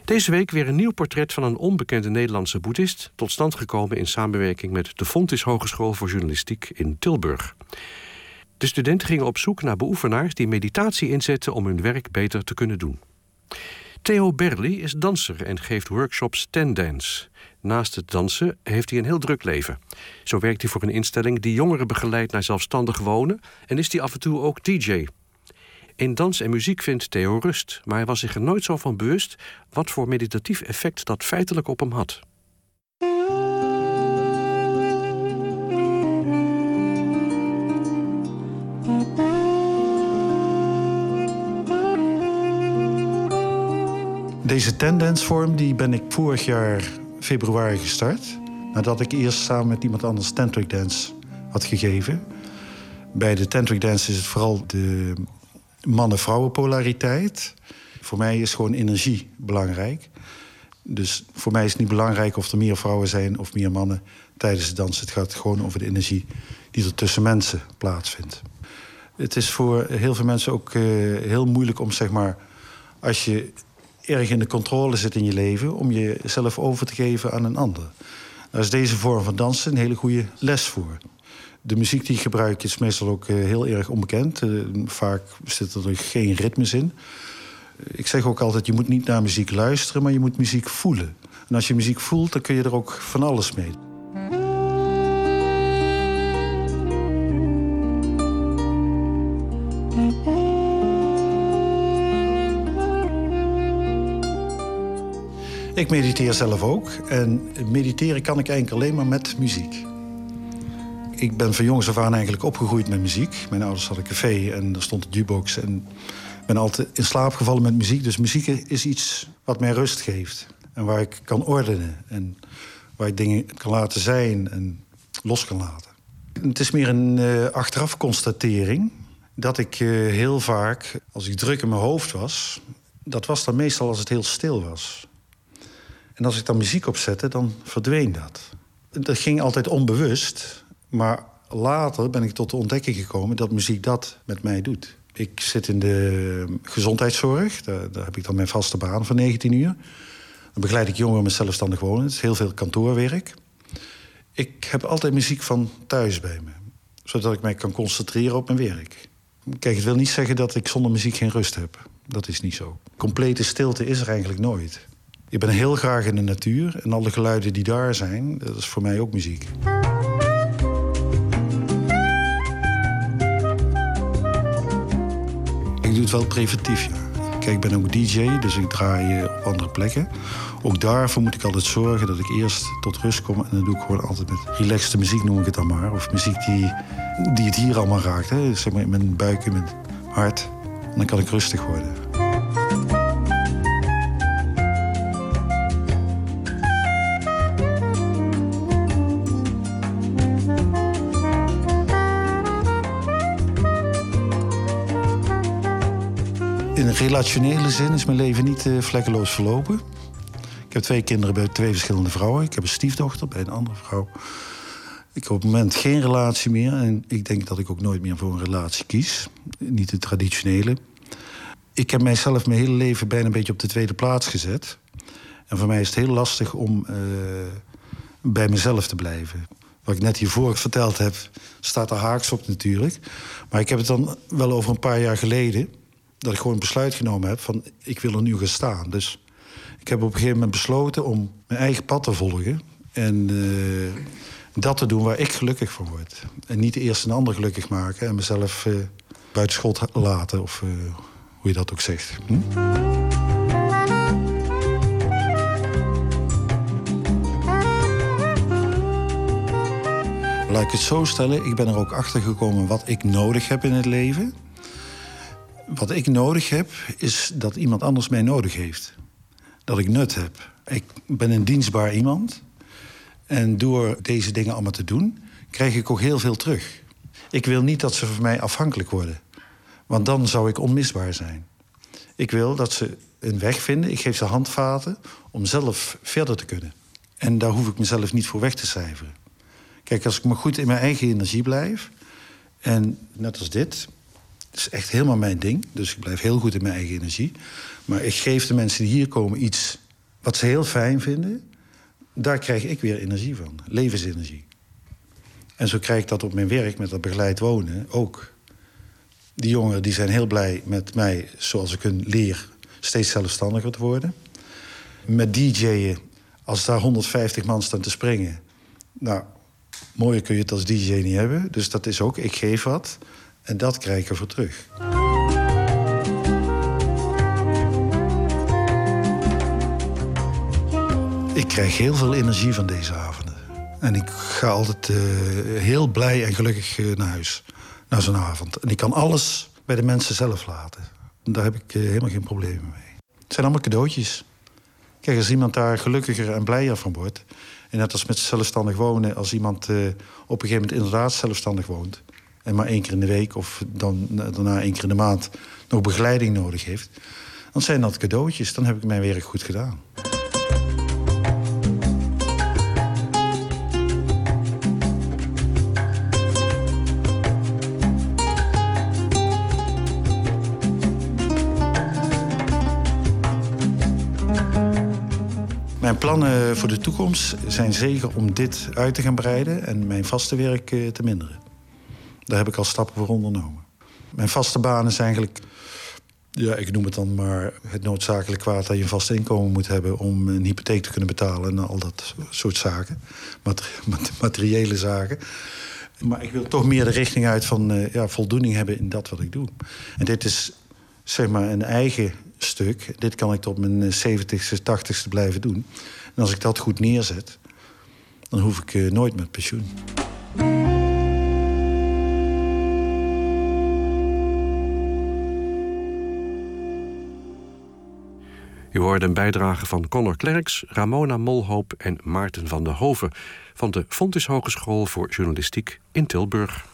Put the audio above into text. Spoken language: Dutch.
Deze week weer een nieuw portret van een onbekende Nederlandse boeddhist, tot stand gekomen in samenwerking met de Fontys Hogeschool voor Journalistiek in Tilburg. De studenten gingen op zoek naar beoefenaars die meditatie inzetten om hun werk beter te kunnen doen. Theo Berli is danser en geeft workshops Tendance. Naast het dansen heeft hij een heel druk leven. Zo werkt hij voor een instelling die jongeren begeleidt naar zelfstandig wonen en is hij af en toe ook DJ. In dans en muziek vindt Theo rust, maar hij was zich er nooit zo van bewust wat voor meditatief effect dat feitelijk op hem had. Deze Tendance-vorm die ben ik vorig jaar februari gestart. Nadat ik eerst samen met iemand anders tantric dance had gegeven. Bij de tantric dance is het vooral de mannen-vrouwen polariteit. Voor mij is gewoon energie belangrijk. Dus voor mij is het niet belangrijk of er meer vrouwen zijn of meer mannen tijdens het dansen. Het gaat gewoon over de energie die er tussen mensen plaatsvindt. Het is voor heel veel mensen ook heel moeilijk om, zeg maar, als je erg in de controle zit in je leven, om jezelf over te geven aan een ander. Daar is deze vorm van dansen een hele goede les voor. De muziek die ik gebruik is meestal ook heel erg onbekend. Vaak zitten er geen ritmes in. Ik zeg ook altijd, je moet niet naar muziek luisteren, maar je moet muziek voelen. En als je muziek voelt, dan kun je er ook van alles mee. Ik mediteer zelf ook. En mediteren kan ik eigenlijk alleen maar met muziek. Ik ben van jongs af aan eigenlijk opgegroeid met muziek. Mijn ouders hadden een café en er stond een jukebox. En ik ben altijd in slaap gevallen met muziek. Dus muziek is iets wat mij rust geeft. En waar ik kan ordenen. En waar ik dingen kan laten zijn en los kan laten. Het is meer een achteraf constatering dat ik heel vaak, als ik druk in mijn hoofd was, dat was dan meestal als het heel stil was. En als ik dan muziek opzette, dan verdween dat. Dat ging altijd onbewust, maar later ben ik tot de ontdekking gekomen dat muziek dat met mij doet. Ik zit in de gezondheidszorg, daar heb ik dan mijn vaste baan van 19 uur. Dan begeleid ik jongeren met zelfstandig wonen, het is heel veel kantoorwerk. Ik heb altijd muziek van thuis bij me, zodat ik mij kan concentreren op mijn werk. Kijk, het wil niet zeggen dat ik zonder muziek geen rust heb. Dat is niet zo. Complete stilte is er eigenlijk nooit. Ik ben heel graag in de natuur en alle geluiden die daar zijn, dat is voor mij ook muziek. Ik doe het wel preventief, ja. Kijk, ik ben ook DJ, dus ik draai op andere plekken. Ook daarvoor moet ik altijd zorgen dat ik eerst tot rust kom. En dat doe ik gewoon altijd met relaxte muziek, noem ik het dan maar. Of muziek die het hier allemaal raakt, hè. Zeg maar in mijn buik, in mijn hart. En dan kan ik rustig worden. In een relationele zin is mijn leven niet vlekkeloos verlopen. Ik heb 2 kinderen bij 2 verschillende vrouwen. Ik heb een stiefdochter bij een andere vrouw. Ik heb op het moment geen relatie meer. En ik denk dat ik ook nooit meer voor een relatie kies. Niet de traditionele. Ik heb mijzelf mijn hele leven bijna een beetje op de tweede plaats gezet. En voor mij is het heel lastig om bij mezelf te blijven. Wat ik net hiervoor verteld heb, staat er haaks op natuurlijk. Maar ik heb het dan wel over een paar jaar geleden, dat ik gewoon een besluit genomen heb van, ik wil er nu gaan staan. Dus ik heb op een gegeven moment besloten om mijn eigen pad te volgen. En dat te doen waar ik gelukkig van word. En niet eerst een ander gelukkig maken en mezelf buiten schot laten. Of hoe je dat ook zegt. Laat ik het zo stellen, ik ben er ook achter gekomen wat ik nodig heb in het leven. Wat ik nodig heb, is dat iemand anders mij nodig heeft. Dat ik nut heb. Ik ben een dienstbaar iemand. En door deze dingen allemaal te doen, krijg ik ook heel veel terug. Ik wil niet dat ze van mij afhankelijk worden. Want dan zou ik onmisbaar zijn. Ik wil dat ze een weg vinden. Ik geef ze handvaten om zelf verder te kunnen. En daar hoef ik mezelf niet voor weg te cijferen. Kijk, als ik maar goed in mijn eigen energie blijf, en net als dit, het is echt helemaal mijn ding. Dus ik blijf heel goed in mijn eigen energie. Maar ik geef de mensen die hier komen iets wat ze heel fijn vinden, daar krijg ik weer energie van. Levensenergie. En zo krijg ik dat op mijn werk met dat begeleid wonen ook. Die jongeren die zijn heel blij met mij, zoals ik hun leer steeds zelfstandiger te worden. Met DJ'en, als daar 150 man staan te springen, nou, mooier kun je het als DJ niet hebben. Dus dat is ook, ik geef wat en dat krijg ik ervoor terug. Ik krijg heel veel energie van deze avonden. En ik ga altijd heel blij en gelukkig naar huis. Na zo'n avond. En ik kan alles bij de mensen zelf laten. Daar heb ik helemaal geen problemen mee. Het zijn allemaal cadeautjes. Kijk, als iemand daar gelukkiger en blijer van wordt... en net als met zelfstandig wonen... als iemand op een gegeven moment inderdaad zelfstandig woont... en maar 1 keer in de week of dan daarna 1 keer in de maand... nog begeleiding nodig heeft... dan zijn dat cadeautjes. Dan heb ik mijn werk goed gedaan. Mijn plannen voor de toekomst zijn zeker om dit uit te gaan breiden... en mijn vaste werk te minderen. Daar heb ik al stappen voor ondernomen. Mijn vaste baan is eigenlijk... ja, ik noem het dan maar het noodzakelijk kwaad... dat je een vast inkomen moet hebben om een hypotheek te kunnen betalen... en al dat soort zaken, materiële zaken. Maar ik wil toch meer de richting uit van voldoening hebben in dat wat ik doe. En dit is zeg maar een eigen stuk. Dit kan ik tot mijn 70ste, 80ste blijven doen. En als ik dat goed neerzet, dan hoef ik nooit met pensioen. U hoorde een bijdrage van Connor Klerks, Ramona Molhoop en Maarten van der Hoven... van de Fontys Hogeschool voor Journalistiek in Tilburg.